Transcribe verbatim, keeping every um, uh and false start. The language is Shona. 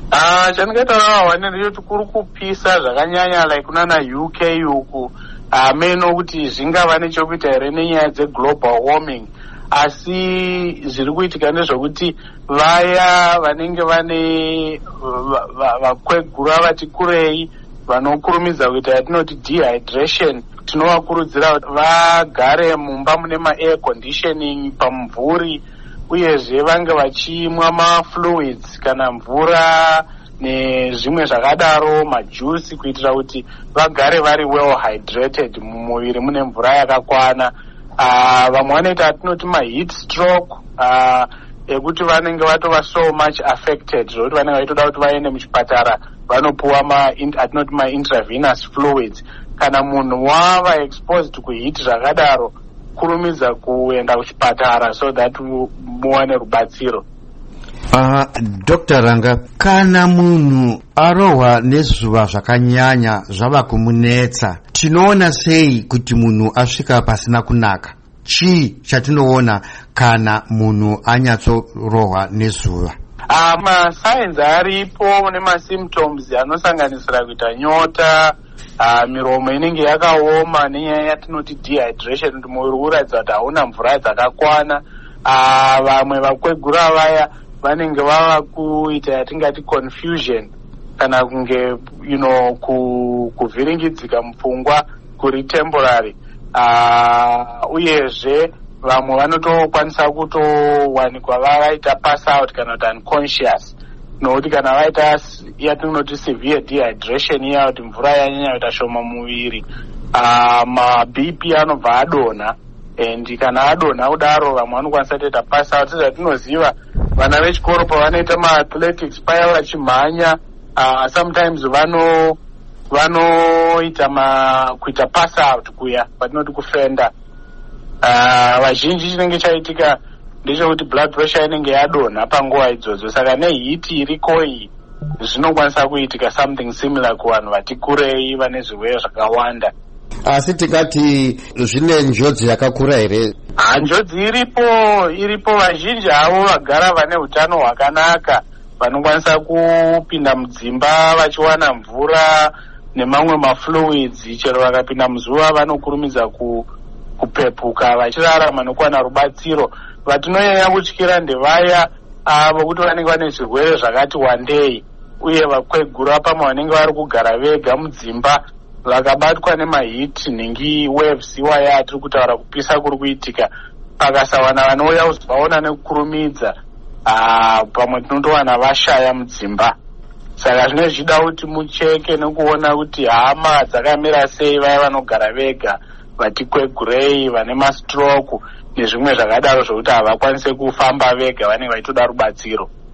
Ah, chandingataura ndechoti kuri kupisa zvakanyanya like kunana U K uku ameno kuti zvingava nechekuita here nenyaya dzeglobal warming, asi zviri kuitika ndezvekuti vaya vanenge vane vakwegura vati kurei vanokurumidza kuita yatinoti dehydration, tinovakurudzira kuti vagare mumba mune maair conditioning pamumvuri, uyezve vange vachimwa mafluids kana mvura nezvimwe zvakadaro, majuice, kuitira kuti vagare vari well hydrated, mumuviri mune mvura yakakwana. Uh, vamwe vanoita atinoti maheat stroke uh, ekuti vanenge vatova so much affected zvokuti vanenge vaitoda kuti vaende muchipatara vanopuwa ma atinoti ma-intravenous fluids. Kana munhu wava exposed kuheat zvakadaro, kurumidza kuenda kuchipatara so that muwane rubatsiro. Uh, Doctor Ranga, kana munhu arohwa nezuva zvakanyanya zvava kumunetsa, tinoona sei kuti munhu asvika pasina kunaka? Chii chatinoona kana munhu anyatsorohwa nezuva? Uh, masigns aripo nemasymptoms anosanganisira kuita nyota, uh, miromo inenge yakaoma nenyaya yatinoti dehydration, kuti muviri uratidza kuti hauna mvura dzakakwana. Uh, vamwe vakwegura vaya vanenge vava kuita yatingati confusion, kana kunge you know ku, kuvhiringidzika mupfungwa kuri temporary. Uh, uyezve vamwe vanotokwanisa kutowanikwa vaita pass out kana kuti unconscious, nokuti kana vaita yatinoti severe dehydration iya kuti mvura yanyanya kuita shoma muviri, uh, ma-B P anobva adonha, and kana adonha kudaro vamwe vanokwanisa kutoita pass out. Sezvatinoziva vana vechikoro pavanoita maathletics paya vachimhanya, uh, sometimes vano vanoita ma kuita pass out kuya patinoti kufenda. Uh, vazhinji chinenge chaitika ndechekuti blood pressure inenge yadonha panguva idzodzo, saka neheat iriko iyi zvinokwanisa kuitika something similar kuvanhu vati kurei vane zvirwere zvakawanda. Asi tikati zvine njodzi yakakura here? Ah, njodzi iripo, iripo. Vazhinji havo vagara vane utano hwakanaka vanokwanisa kupinda mudzimba vachiwana mvura nemamwe mafluids, chero vakapinda muzuva vanokurumidza ku, kupepuka vachirarama nokuwana rubatsiro. Vatinonyanya kutyira ndevaya avo kuti vanenge vane zvirwere zvakati wandei, uye vakwegura pamwe vanenge vari kugara vega mudzimba vakabatwa nemahit nhingi waves iwaya atiri kutaura kupisa kuri kuitika, pakasawana vanouya kuzovaona nekukurumidza, uh, pamwe tinotowana vashaya mudzimba. Saka zvine zvida kuti mucheke nekuona kuti hama dzakamira sei vaya vanogara vega, vati kwegurei, vane mastroke nezvimwe zvakadaro zvokuti havakwanise kufamba vega, vanenge vachitoda rubatsiro.